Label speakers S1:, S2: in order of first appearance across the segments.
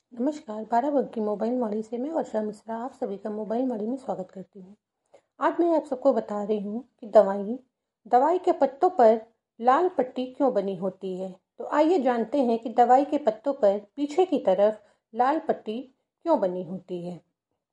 S1: नमस्कार, 12 की मोबाइल मॉडी से मैं वर्षा मिश्रा आप सभी का मोबाइल मॉडी में स्वागत करती हूँ। आज मैं आप सबको बता रही हूँ कि दवाई के पत्तों पर लाल पट्टी क्यों बनी होती है। तो आइए जानते हैं कि दवाई के पत्तों पर पीछे की तरफ लाल पट्टी क्यों बनी होती है।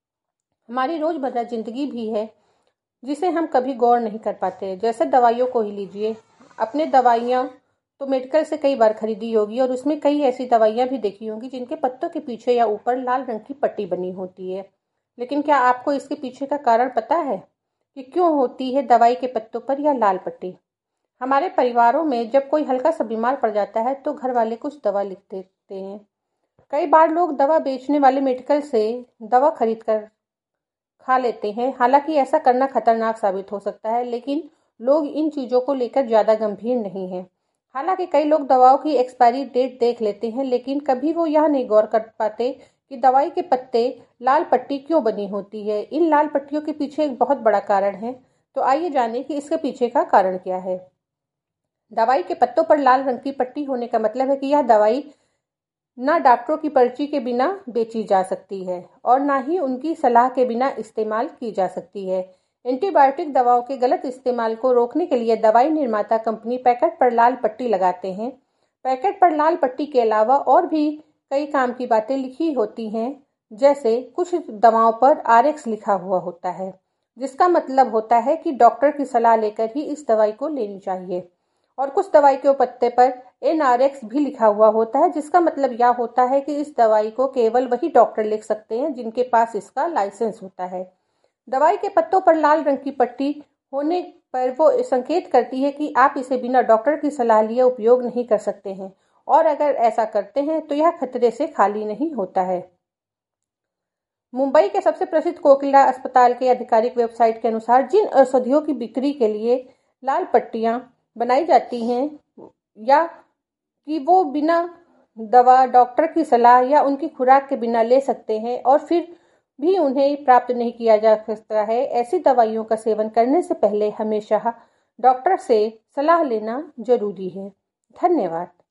S1: हमारी रोज़मर्रा ज़िंदगी भी है जिसे हम कभी गौर नहीं कर पाते। जैसे दवाइयों को ही लीजिए, अपने दवाइयाँ तो मेडिकल से कई बार खरीदी होगी और उसमें कई ऐसी दवाइयाँ भी देखी होंगी जिनके पत्तों के पीछे या ऊपर लाल रंग की पट्टी बनी होती है। लेकिन क्या आपको इसके पीछे का कारण पता है कि क्यों होती है दवाई के पत्तों पर या लाल पट्टी? हमारे परिवारों में जब कोई हल्का सा बीमार पड़ जाता है तो घर वाले कुछ दवा लिख देते हैं। कई बार लोग दवा बेचने वाले मेडिकल से दवा खरीद कर खा लेते हैं। हालांकि ऐसा करना खतरनाक साबित हो सकता है, लेकिन लोग इन चीज़ों को लेकर ज़्यादा गंभीर नहीं हैं। हालांकि कई लोग दवाओं की एक्सपायरी डेट देख लेते हैं, लेकिन कभी वो यह नहीं गौर कर पाते कि दवाई के पत्ते लाल पट्टी क्यों बनी होती है। इन लाल पट्टियों के पीछे एक बहुत बड़ा कारण है। तो आइए जानें कि इसके पीछे का कारण क्या है। दवाई के पत्तों पर लाल रंग की पट्टी होने का मतलब है कि यह दवाई ना डॉक्टरों की पर्ची के बिना बेची जा सकती है और ना ही उनकी सलाह के बिना इस्तेमाल की जा सकती है। एंटीबायोटिक दवाओं के गलत इस्तेमाल को रोकने के लिए दवाई निर्माता कंपनी पैकेट पर लाल पट्टी लगाते हैं। पैकेट पर लाल पट्टी के अलावा और भी कई काम की बातें लिखी होती हैं। जैसे कुछ दवाओं पर RX लिखा हुआ होता है, जिसका मतलब होता है कि डॉक्टर की सलाह लेकर ही इस दवाई को लेनी चाहिए। और कुछ दवाई के पत्ते पर NRX भी लिखा हुआ होता है, जिसका मतलब यह होता है कि इस दवाई को केवल वही डॉक्टर लिख सकते हैं जिनके पास इसका लाइसेंस होता है। दवाई के पत्तों पर लाल रंग की पट्टी होने पर वो संकेत करती है कि आप इसे बिना डॉक्टर की सलाह लिए उपयोग नहीं कर सकते हैं, और अगर ऐसा करते हैं तो यह खतरे से खाली नहीं होता है। मुंबई के सबसे प्रसिद्ध कोकिला अस्पताल के आधिकारिक वेबसाइट के अनुसार जिन औषधियों की बिक्री के लिए लाल पट्टियां बनाई जाती हैं या कि वो बिना दवा, डॉक्टर की सलाह या उनकी खुराक के बिना ले सकते हैं और फिर भी उन्हें प्राप्त नहीं किया जा सकता है, ऐसी दवाइयों का सेवन करने से पहले हमेशा डॉक्टर से सलाह लेना जरूरी है। धन्यवाद।